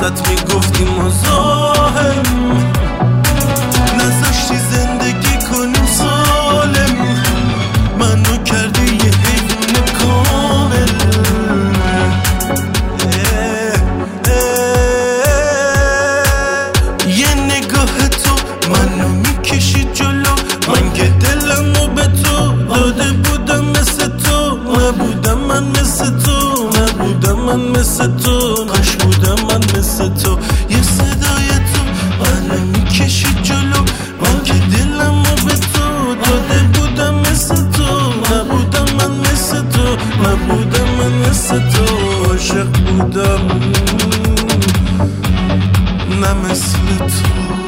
واسط میگفتی مزاحم، نذاشتی زندگی کنیم سالم، منو کردی یه حیوان کامل. یه نگاه تو منو میکشی جلو، من که دلمو به تو داده بودم، مثل تو نبودم من، مثل تو نبودم من، مثل تو نشبودم من، مثل تو. یه صدای تو منو میکشی جلو، من که دلمو به تو داده بودم، مثل تو نبودم من، مثل تو نبودم من، مثل تو عاشق بودم نه مثل تو.